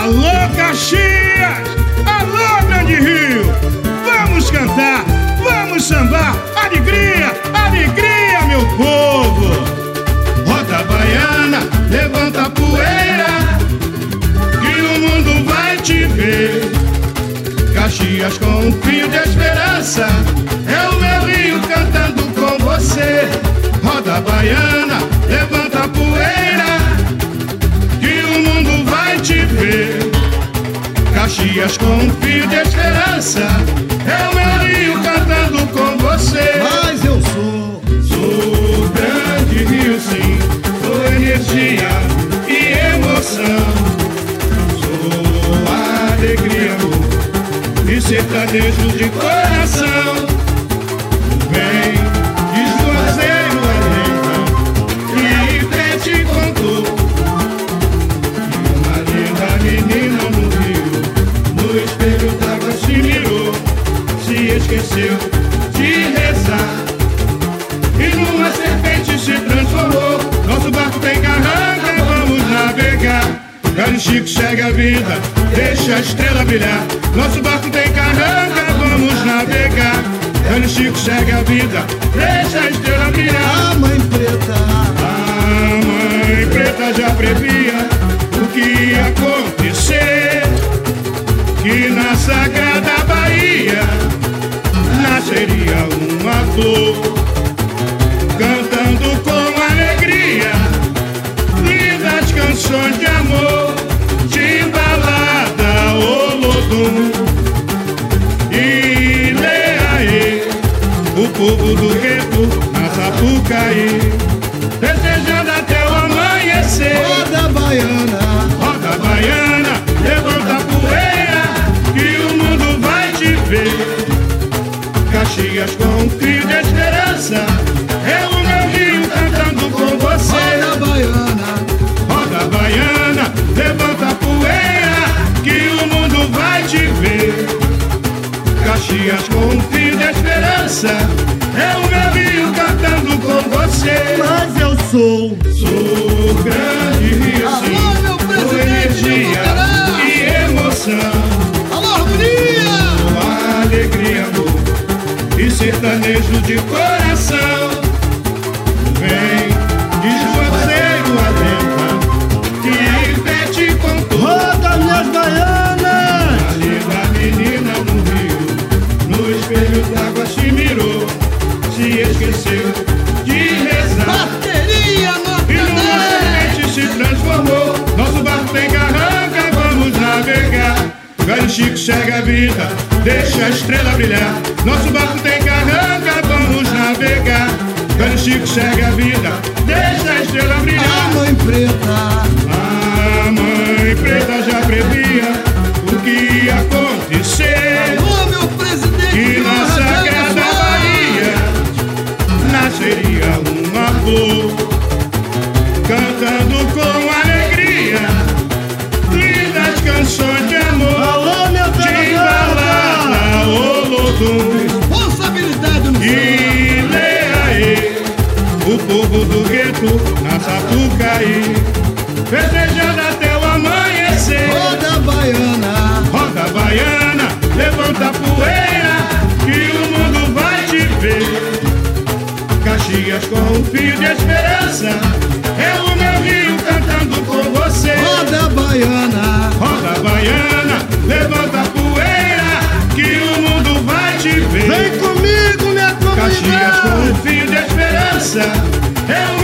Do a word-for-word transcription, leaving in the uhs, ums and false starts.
Alô, Caxias! Alô, Grande Rio! Vamos cantar, vamos sambar! Alegria, alegria, meu povo! Roda a baiana, levanta a poeira, que o mundo vai te ver. Caxias com um fio de esperança, é o meu rio cantando com você. Roda a baiana, levanta a poeira, que o mundo vai te ver. Caxias com um fio de esperança, é o meu rio cantando com você. Mas eu sou, sou grande rio sim, sou energia e emoção, sou alegria, amor e sertanejo de coração. Vem de Juazeiro a Lenta e até te contou que uma linda menina no rio, no espelho d'água se mirou, se esqueceu de rezar e numa serpente se transformou. Nosso barco tem carranca, vamos navegar. Velho Chico segue a vida, deixa a estrela brilhar. Nosso barco tem carranca, vamos navegar. Velho Chico segue a vida, deixa a estrela brilhar. a mãe preta, A mãe preta já previa o que ia acontecer, que na sagrada Bahia nasceria uma flor, cantando com alegria lindas canções de amor, de balada, olodum e leaê, o povo do gueto na Sapucaí, desejando até o amanhecer. roda a baiana, Roda a baiana, levanta a poeira, que o mundo vai te ver. Caxias com um fio de esperança, é o meu rio cantando com você. roda a baiana, Roda a baiana, levanta a poeira, que o mundo vai te ver. Caxias com um fio de esperança, é o meu rio cantando com você. mas eu sou, Sou grande rio Alô, sim, meu sou presidente energia do Pará. e emoção, alô harmonia, sou alegria, amor e sertanejo de coração. Vem de Juazeiro a Lenta, que até te contou roda minhas baianas, a linda menina no rio, no espelho d'água se mirou, se esqueceu de rezar bateria e numa nota serpente se transformou. Nosso barco tem carranca, vamos navegar. Velho Chico segue a vida, deixa a estrela brilhar. Nosso barco tem carranca, vamos navegar. Velho Chico segue a vida, deixa a estrela a brilhar. mãe preta, A mãe preta já previa o que ia acontecer, alô meu presidente que do na sagrada Bahia nasceria uma flor, cantando com alegria lindas canções de amor, alô meu de Paraná, balada, olodum responsabilidade no céu, e leaê, o povo do gueto na Sapucaí, desejando até o amanhecer. roda a baiana, Roda a baiana, levanta a poeira, que o mundo vai te ver. Caxias com um fio de esperança, é o meu rio cantando com você. roda a baiana, Roda a baiana, levanta a poeira, que o mundo vai te ver. vem comigo minha Caxias com comunidade, um fio de esperança, é o